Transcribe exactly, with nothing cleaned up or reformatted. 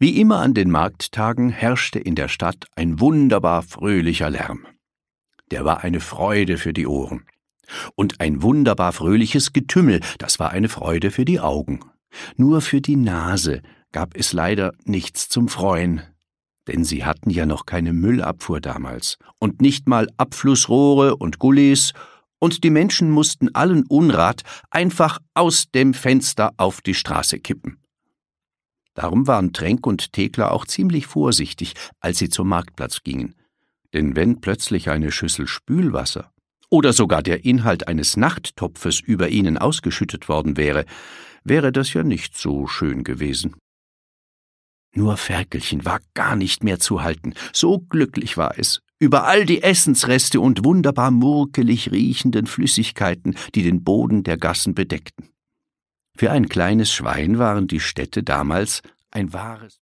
Wie immer an den Markttagen herrschte in der Stadt ein wunderbar fröhlicher Lärm. Der war eine Freude für die Ohren. Und ein wunderbar fröhliches Getümmel, das war eine Freude für die Augen. Nur für die Nase gab es leider nichts zum Freuen, denn sie hatten ja noch keine Müllabfuhr damals und nicht mal Abflussrohre und Gullis, und die Menschen mussten allen Unrat einfach aus dem Fenster auf die Straße kippen. Darum waren Tränk und Thekla auch ziemlich vorsichtig, als sie zum Marktplatz gingen. Denn wenn plötzlich eine Schüssel Spülwasser oder sogar der Inhalt eines Nachttopfes über ihnen ausgeschüttet worden wäre, wäre das ja nicht so schön gewesen. Nur Ferkelchen war gar nicht mehr zu halten, so glücklich war es, über all die Essensreste und wunderbar murkelig riechenden Flüssigkeiten, die den Boden der Gassen bedeckten. Für ein kleines Schwein waren die Städte damals ein wahres